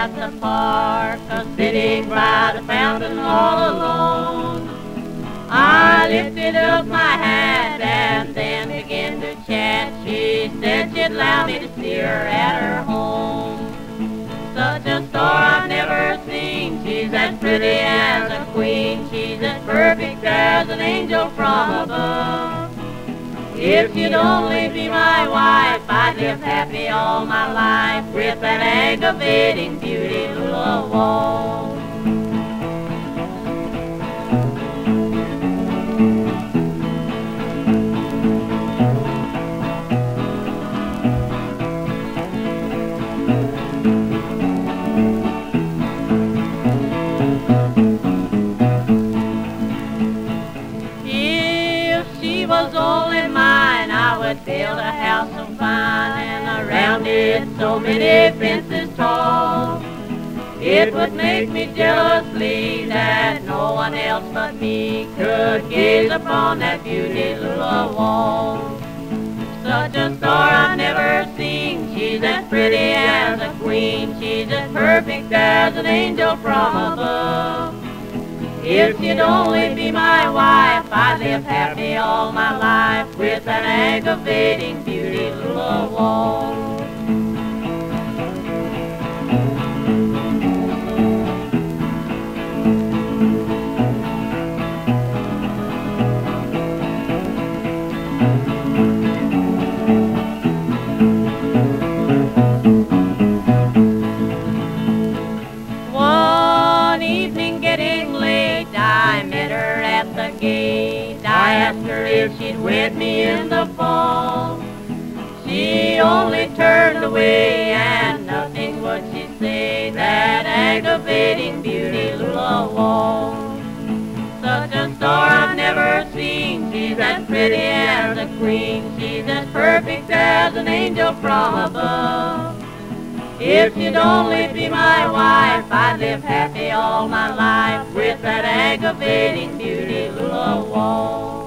at the park, sitting by the fountain all alone. I lifted up my hat and then began to chat. She said she'd allow me to see her at her home. Such a star I've never seen. She's as pretty as a queen. She's as perfect as an angel from above. If you'd only be my wife, I'd live happy all my life with that aggravating beauty, Lula Wall. If she was only mine, I would build a house so fine, and around it so many fences tall. It would make me jealously that no one else but me could gaze upon that beauty, Lula Wall. Such a star I've never seen. She's as pretty as a queen. She's as perfect as an angel from above. If she'd only be my wife, I'd live happy all my life with that aggravating beauty, Lula Wall. One evening getting late, I met her at the gate. I asked her if she'd wed me in the fall. She only turned away and nothing would she say. That aggravating beauty, Lula Wall. Such a star I've never seen. She's as pretty as a queen. She's as perfect as an angel from above. If she'd only be my wife, I'd live happy all my life with that aggravating beauty, Lula Wall.